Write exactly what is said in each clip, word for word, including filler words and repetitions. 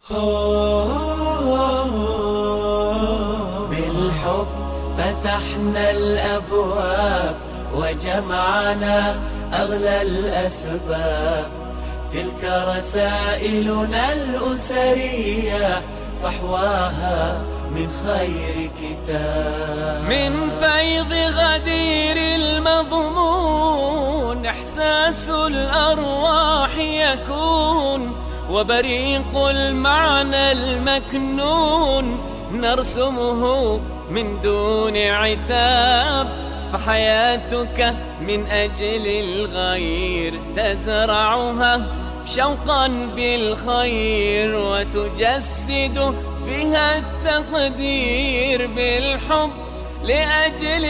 بالحب فتحنا الأبواب وجمعنا أغلى الأسباب، تلك رسائلنا الأسرية فحواها من خير كتاب. من فيض غدير المضمون إحساس الأرواح يكون، وبريق المعنى المكنون نرسمه من دون عتاب. فحياتك من أجل الغير تزرعها شوقا بالخير، وتجسد فيها التقدير بالحب لأجل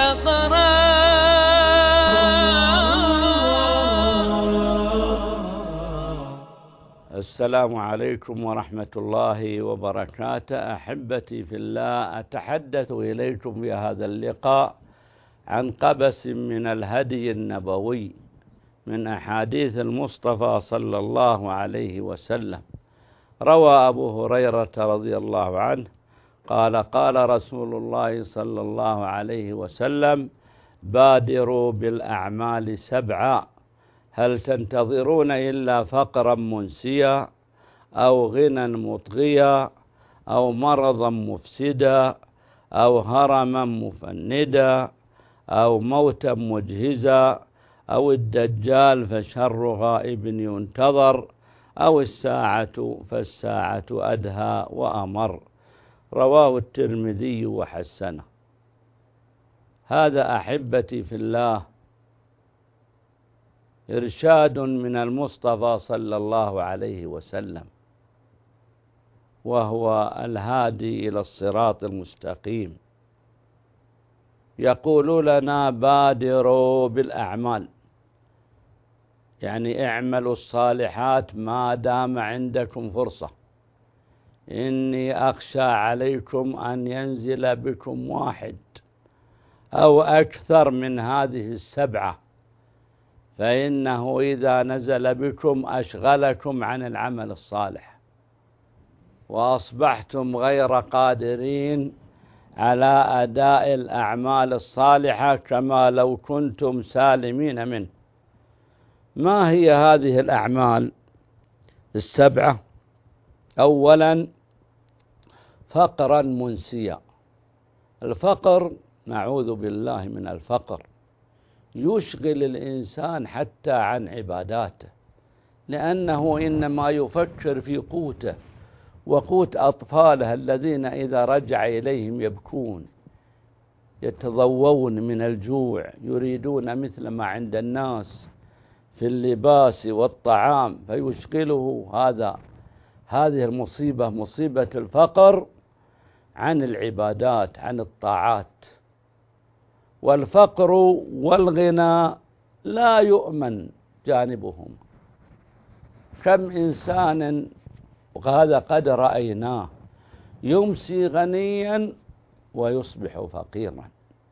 الأقرار. السلام عليكم ورحمة الله وبركاته. أحبتي في الله، أتحدث إليكم في هذا اللقاء عن قبس من الهدي النبوي من أحاديث المصطفى صلى الله عليه وسلم. روى أبو هريرة رضي الله عنه قال: قال رسول الله صلى الله عليه وسلم: بادروا بالأعمال سبعا، هل تنتظرون إلا فقرا منسيا، أو غنى مطغيا، أو مرضا مفسدا، أو هرما مفندا، أو موتا مجهزا، أو الدجال فشر غائب ينتظر، أو الساعة فالساعة أدهى وأمر. رواه الترمذي وحسنه. هذا أحبتي في الله إرشاد من المصطفى صلى الله عليه وسلم، وهو الهادي إلى الصراط المستقيم. يقول لنا: بادروا بالأعمال، يعني اعملوا الصالحات ما دام عندكم فرصة. إني أخشى عليكم أن ينزل بكم واحد أو أكثر من هذه السبعة، فإنه إذا نزل بكم أشغلكم عن العمل الصالح، وأصبحتم غير قادرين على أداء الأعمال الصالحة كما لو كنتم سالمين منه. ما هي هذه الأعمال السبعة؟ أولا، فقرا منسيا. الفقر، نعوذ بالله من الفقر، يشغل الإنسان حتى عن عباداته، لأنه إنما يفكر في قوته وقوت أطفاله الذين إذا رجع إليهم يبكون، يتضوون من الجوع، يريدون مثل ما عند الناس في اللباس والطعام، فيشغله هذا هذه المصيبة، مصيبة الفقر، عن العبادات، عن الطاعات. والفقر والغنى لا يؤمن جانبهم. كم إنسان، وهذا قد رأيناه، يمسي غنيا ويصبح فقيرا،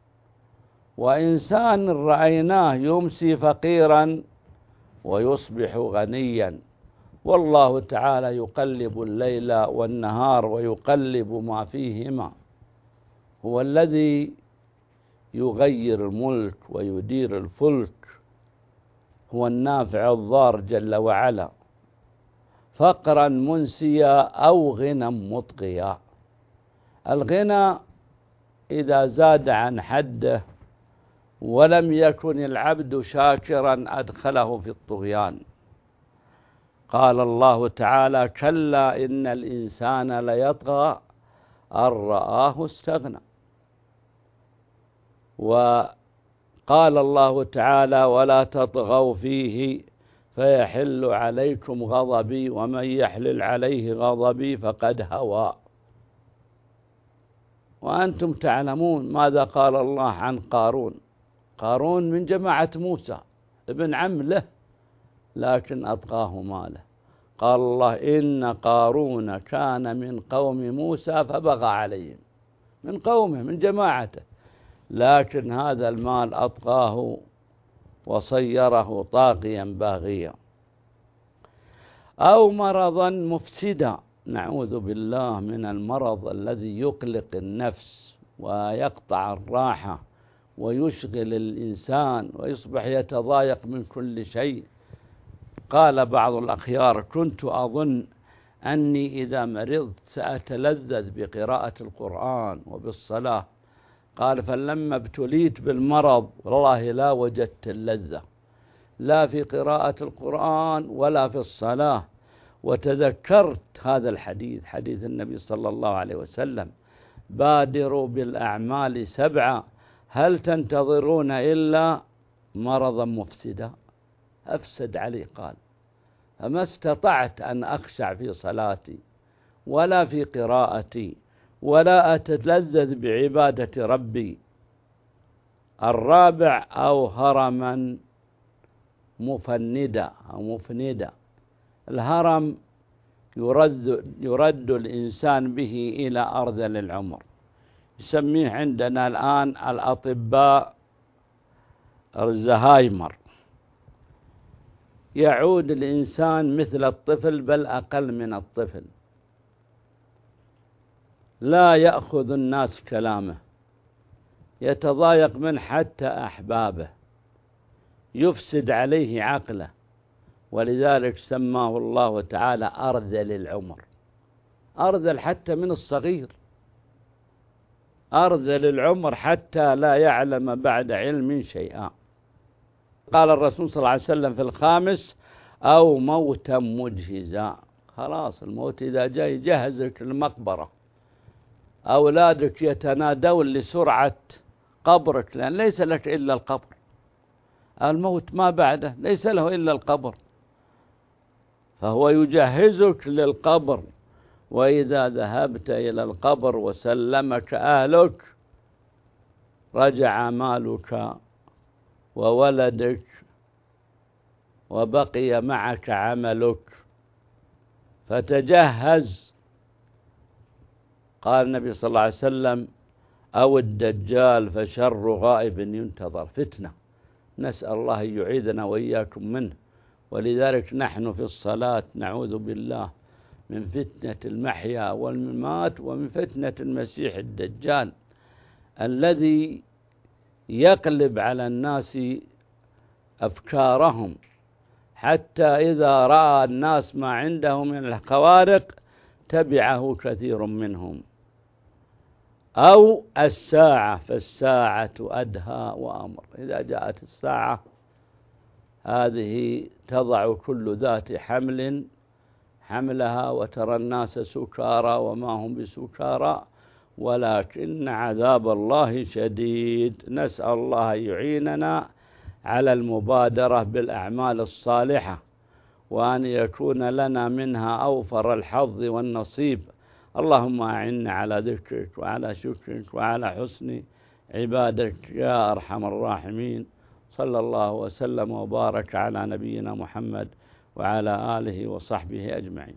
وإنسان رأيناه يمسي فقيرا ويصبح غنيا. والله تعالى يقلب الليل والنهار ويقلب ما فيهما، هو الذي يغير الملك ويدير الفلك، هو النافع الضار جل وعلا. فقرا منسيا أو غنى مطغيا. الغنى إذا زاد عن حده ولم يكن العبد شاكرا أدخله في الطغيان. قال الله تعالى: كلا إن الإنسان ليطغى أن رآه استغنى. وقال الله تعالى: ولا تطغوا فيه فيحل عليكم غضبي ومن يحلل عليه غضبي فقد هوى. وأنتم تعلمون ماذا قال الله عن قارون. قارون من جماعة موسى، ابن عم له، لكن أطغاه ماله. قال الله: إن قارون كان من قوم موسى فبغى عليهم، من قومه من جماعته، لكن هذا المال أطغاه وصيره طاغيا باغيا. أو مرضا مفسدا. نعوذ بالله من المرض الذي يقلق النفس ويقطع الراحة ويشغل الإنسان ويصبح يتضايق من كل شيء. قال بعض الأخيار: كنت أظن أني إذا مرضت سأتلذذ بقراءة القرآن وبالصلاة. قال: فلما ابتليت بالمرض والله لا وجدت اللذة لا في قراءة القرآن ولا في الصلاة. وتذكرت هذا الحديث، حديث النبي صلى الله عليه وسلم: بادروا بالأعمال سبعة هل تنتظرون إلا مرضا مفسدا. أفسد علي، قال: فما استطعت أن أخشع في صلاتي ولا في قراءتي ولا أتلذذ بعبادة ربي. الرابع: أو هرما مفندا أو مفندا. الهرم يرد, يرد الإنسان به إلى أرذل العمر، يسميه عندنا الآن الأطباء الزهايمر. يعود الإنسان مثل الطفل بل أقل من الطفل، لا يأخذ الناس كلامه، يتضايق من حتى أحبابه، يفسد عليه عقله، ولذلك سماه الله تعالى أرذل العمر. أرذل حتى من الصغير، أرذل العمر حتى لا يعلم بعد علم شيئا. قال الرسول صلى الله عليه وسلم في الخامس: أو موتا مجهزا. خلاص الموت إذا جاء يجهزك المقبرة، أولادك يتنادون لسرعة قبرك، لأن ليس لك إلا القبر. الموت ما بعده ليس له إلا القبر، فهو يجهزك للقبر. وإذا ذهبت إلى القبر وسلمك أهلك رجع مالك وولدك وبقي معك عملك، فتجهز. قال النبي صلى الله عليه وسلم: أو الدجال فشر غائب ينتظر. فتنة، نسأل الله أن يعيذنا وإياكم منه. ولذلك نحن في الصلاة نعوذ بالله من فتنة المحيا والممات ومن فتنة المسيح الدجال الذي يقلب على الناس أفكارهم، حتى إذا رأى الناس ما عنده من الخوارق تبعه كثير منهم. أو الساعة فالساعة أدهى وأمر. إذا جاءت الساعة هذه تضع كل ذات حمل حملها، وترى الناس سكارى وما هم بسكارى ولكن عذاب الله شديد. نسأل الله يعيننا على المبادرة بالأعمال الصالحة، وأن يكون لنا منها أوفر الحظ والنصيب. اللهم أعنا على ذكرك وعلى شكرك وعلى حسن عبادك يا أرحم الراحمين. صلى الله وسلم وبارك على نبينا محمد وعلى آله وصحبه أجمعين.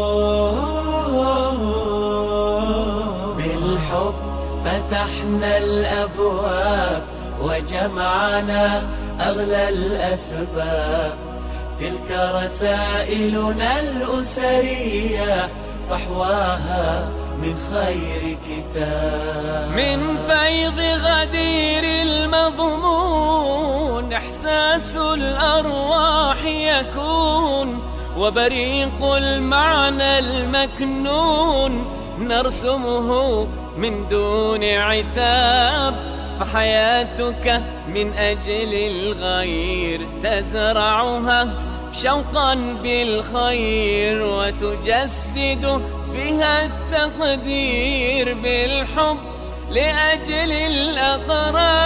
بالحب فتحنا الأبواب وجمعنا أغلى الأسباب، تلك رسائلنا الأسرية فحواها من خير كتاب. من فيض غدير المضمون إحساس الأرواح يكون، وبريق المعنى المكنون نرسمه من دون عتاب. فحياتك من أجل الغير تزرعها شوقا بالخير، وتجسد فيها التقدير بالحب لأجل الأقرار.